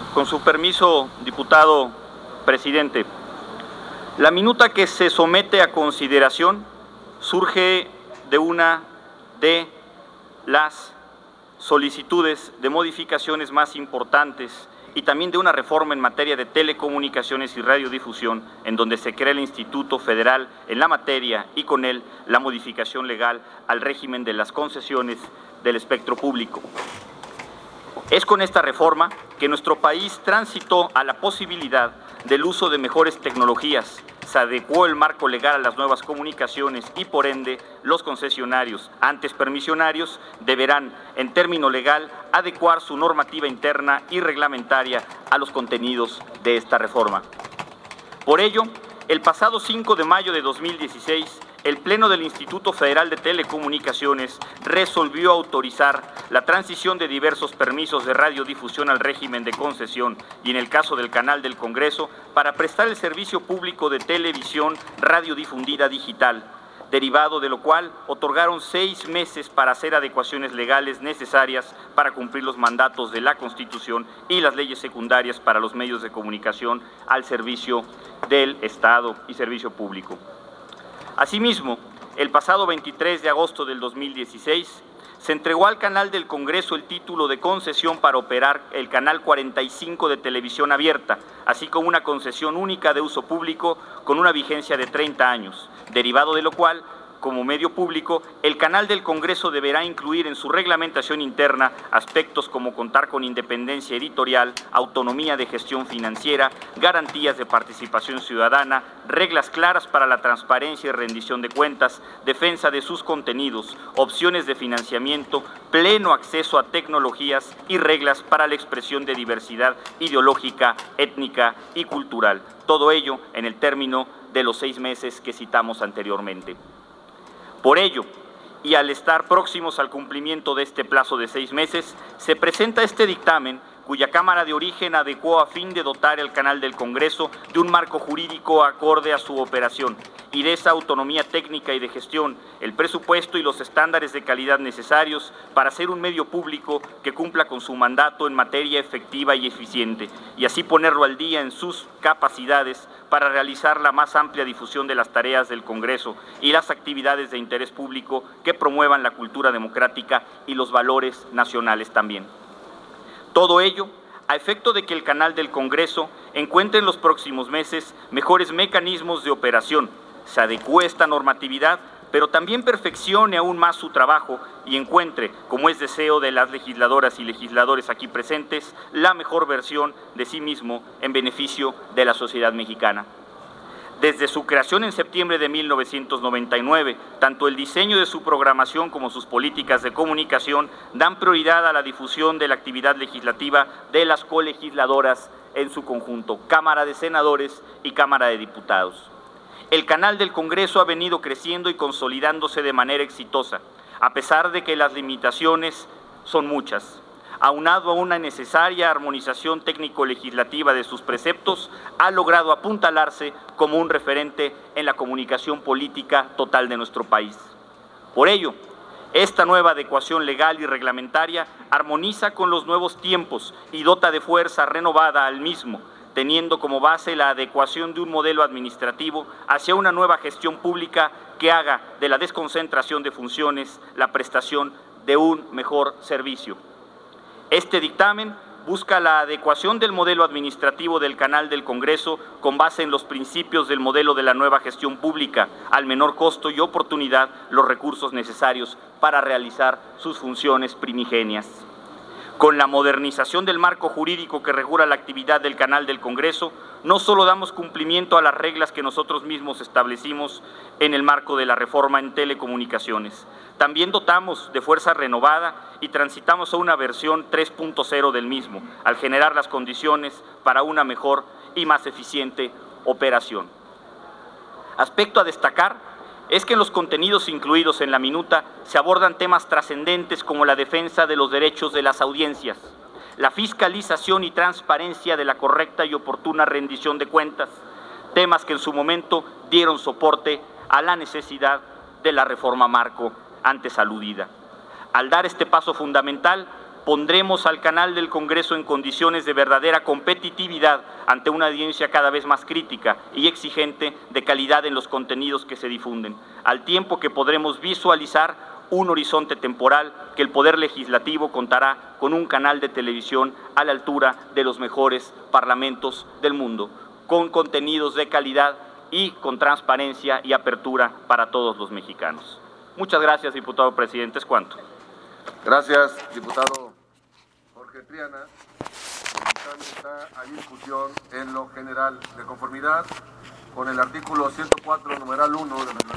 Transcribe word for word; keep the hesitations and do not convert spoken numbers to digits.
Con su permiso, diputado presidente, la minuta que se somete a consideración surge de una de las solicitudes de modificaciones más importantes y también de una reforma en materia de telecomunicaciones y radiodifusión, en donde se crea el Instituto Federal en la materia y con él la modificación legal al régimen de las concesiones del espectro público. Es con esta reforma que nuestro país transitó a la posibilidad del uso de mejores tecnologías, se adecuó el marco legal a las nuevas comunicaciones y, por ende, los concesionarios, antes permisionarios, deberán, en término legal, adecuar su normativa interna y reglamentaria a los contenidos de esta reforma. Por ello, el pasado cinco de mayo de dos mil dieciséis, el Pleno del Instituto Federal de Telecomunicaciones resolvió autorizar la transición de diversos permisos de radiodifusión al régimen de concesión y, en el caso del Canal del Congreso, para prestar el servicio público de televisión radiodifundida digital, derivado de lo cual otorgaron seis meses para hacer adecuaciones legales necesarias para cumplir los mandatos de la Constitución y las leyes secundarias para los medios de comunicación al servicio del Estado y servicio público. Asimismo, el pasado veintitrés de agosto del dos mil dieciséis, se entregó al Canal del Congreso el título de concesión para operar el Canal cuarenta y cinco de televisión abierta, así como una concesión única de uso público con una vigencia de treinta años, derivado de lo cual, como medio público, el Canal del Congreso deberá incluir en su reglamentación interna aspectos como contar con independencia editorial, autonomía de gestión financiera, garantías de participación ciudadana, reglas claras para la transparencia y rendición de cuentas, defensa de sus contenidos, opciones de financiamiento, pleno acceso a tecnologías y reglas para la expresión de diversidad ideológica, étnica y cultural. Todo ello en el término de los seis meses que citamos anteriormente. Por ello, y al estar próximos al cumplimiento de este plazo de seis meses, se presenta este dictamen cuya Cámara de Origen adecuó a fin de dotar al Canal del Congreso de un marco jurídico acorde a su operación y de esa autonomía técnica y de gestión, el presupuesto y los estándares de calidad necesarios para ser un medio público que cumpla con su mandato en materia efectiva y eficiente, y así ponerlo al día en sus capacidades para realizar la más amplia difusión de las tareas del Congreso y las actividades de interés público que promuevan la cultura democrática y los valores nacionales también. Todo ello a efecto de que el Canal del Congreso encuentre en los próximos meses mejores mecanismos de operación, se adecúe esta normatividad, pero también perfeccione aún más su trabajo y encuentre, como es deseo de las legisladoras y legisladores aquí presentes, la mejor versión de sí mismo en beneficio de la sociedad mexicana. Desde su creación en septiembre de mil novecientos noventa y nueve, tanto el diseño de su programación como sus políticas de comunicación dan prioridad a la difusión de la actividad legislativa de las colegisladoras en su conjunto, Cámara de Senadores y Cámara de Diputados. El Canal del Congreso ha venido creciendo y consolidándose de manera exitosa, a pesar de que las limitaciones son muchas. Aunado a una necesaria armonización técnico-legislativa de sus preceptos, ha logrado apuntalarse como un referente en la comunicación política total de nuestro país. Por ello, esta nueva adecuación legal y reglamentaria armoniza con los nuevos tiempos y dota de fuerza renovada al mismo, teniendo como base la adecuación de un modelo administrativo hacia una nueva gestión pública que haga de la desconcentración de funciones la prestación de un mejor servicio. Este dictamen busca la adecuación del modelo administrativo del Canal del Congreso con base en los principios del modelo de la nueva gestión pública, al menor costo y oportunidad los recursos necesarios para realizar sus funciones primigenias. Con la modernización del marco jurídico que regula la actividad del Canal del Congreso, no solo damos cumplimiento a las reglas que nosotros mismos establecimos en el marco de la reforma en telecomunicaciones, también dotamos de fuerza renovada y transitamos a una versión tres punto cero del mismo, al generar las condiciones para una mejor y más eficiente operación. Aspecto a destacar es que en los contenidos incluidos en la minuta se abordan temas trascendentes como la defensa de los derechos de las audiencias, la fiscalización y transparencia de la correcta y oportuna rendición de cuentas, temas que en su momento dieron soporte a la necesidad de la reforma marco antes aludida. Al dar este paso fundamental, pondremos al canal del Congreso en condiciones de verdadera competitividad ante una audiencia cada vez más crítica y exigente de calidad en los contenidos que se difunden, al tiempo que podremos visualizar un horizonte temporal que el Poder Legislativo contará con un canal de televisión a la altura de los mejores parlamentos del mundo, con contenidos de calidad y con transparencia y apertura para todos los mexicanos. Muchas gracias, diputado presidente. Es cuanto. Gracias, diputado Jorge Triana. El dictamen está a discusión en lo general. De conformidad con el artículo ciento cuatro, numeral uno del reglamento